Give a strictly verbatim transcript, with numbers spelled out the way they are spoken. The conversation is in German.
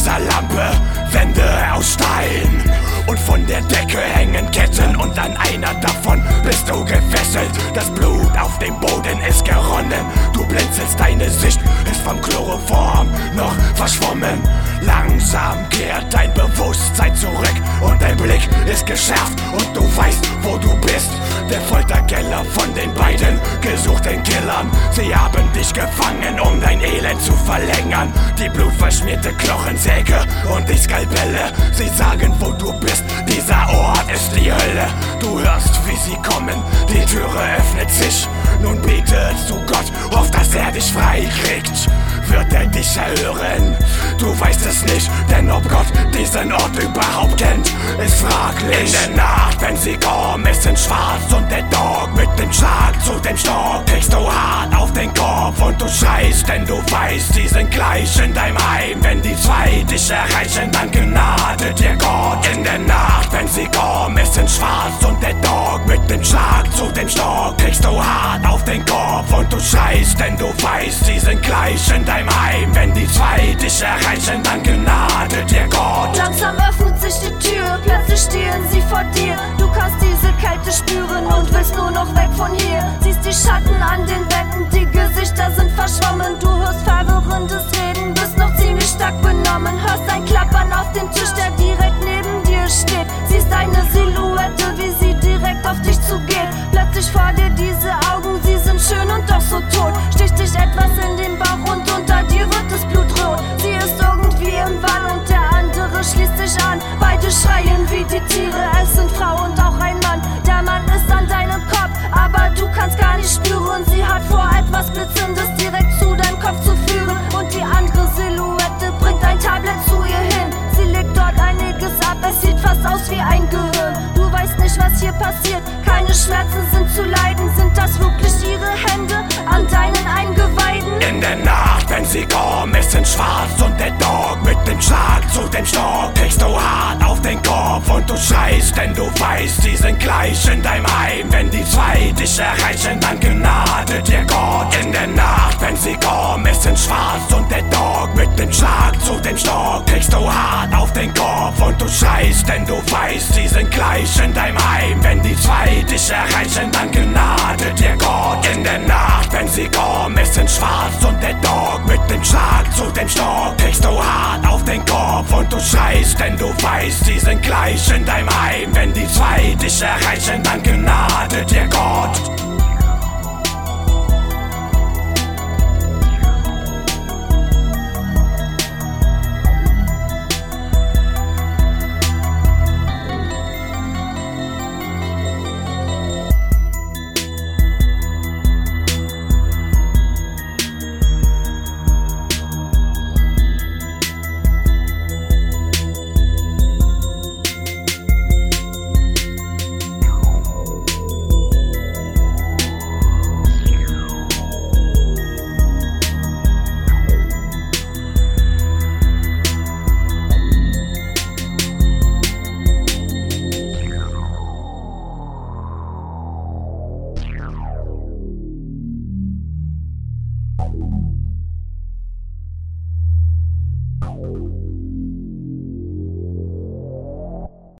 dieser Lampe Wände aus Stein und von der Decke hängen Ketten und an einer davon bist du gefesselt. Das Blut auf dem Boden ist geronnen, du blinzelst, deine Sicht ist vom Chloroform noch verschwommen. Langsam kehrt dein Bewusstsein zurück und dein Blick ist geschärft und du weißt, wo du bist. Der Folterkeller von den beiden gesuchten Killern. Sie haben dich gefangen, um dein Elend zu verlängern. Die blutverschmierte Knochensäge und die Skalpelle, sie sagen, wo du bist. Dieser Ort ist die Hölle. Du hörst, wie sie kommen, die Türe öffnet sich. Nun betest zu Gott, hofft, dass er dich freikriegt. Wird er dich erhören? Du weißt es nicht, denn ob Gott diesen Ort überhaupt kennt, ist fraglich. In der Nacht, wenn sie kommen, ist in schwarz und der Dog mit dem Schlag zu dem Stock kriegst du hart auf den Kopf und du schreist, denn du weißt, sie sind gleich in deinem Heim. Wenn die zwei dich erreichen, dann gnade dir Gott. In der Nacht, wenn sie kommen, ist in schwarz und der Dog mit dem Schlag zu dem Stock kriegst du hart auf den Kopf und du schreist, denn du weißt, sie sind gleich in deinem Heim. Wenn die zwei dich erreichen, dann gnade dir Gott. Langsam öffnet sich die Tür, plötzlich stehen sie vor dir. Du kannst diese Kälte spüren und willst nur noch weg von hier. Siehst die Schatten an den Wänden, die Gesichter sind verschwommen. Du hörst verwirrendes Reden, bist noch ziemlich stark benommen. Hörst ein Klappern auf dem Tisch, der direkt neben dir steht. Siehst eine Silhouette, wie sie direkt auf dich zugeht. Plötzlich vor dir diese Augen, sie sind schön und doch so tot. Sticht dich etwas in den Bauch und unter dir wird es blutrot. Sie ist irgendwie im Wall und der andere schließt sich an. Beide schreien wie die Tiere, es sind Frau und auch ein Mann. Der Mann ist an deinem Kopf, aber du kannst gar nicht spüren. Sie hat vor, etwas Blitzendes direkt zu deinem Kopf zu führen. Und die andere Silhouette bringt ein Tablet zu ihr hin. Sie legt dort einiges ab, es sieht fast aus wie ein Gehirn. Du weißt nicht, was hier passiert, keine Schmerzen sind zu leiden. Sind das wirklich ihre Hände an deinen Eingeweiden? In der Nacht, wenn sie kommen, ist in schwarz und der Dog mit dem Schlag zu dem Stock kriegst du hart auf den Kopf und du schreist, denn du weißt, sie sind gleich in deinem Heim. Wenn die zwei dich erreichen, dann gnade dir Gott. In der Nacht, wenn sie kommen, ist in schwarz und der Dog mit dem Schlag zu dem Stock kriegst du hart auf den Kopf und du schreist, denn du weißt, sie sind gleich in deinem Heim. Wenn die zwei dich erreichen, dann gnade dir Gott. In der Nacht, wenn sie kommen, ist in schwarz und der Dog mit dem Schlag zu dem Stock kriegst du hart auf den Kopf und du schreist, denn du weißt, sie sind gleich in deinem Heim. Wenn die zwei dich erreichen, dann gnade dir Gott. Now.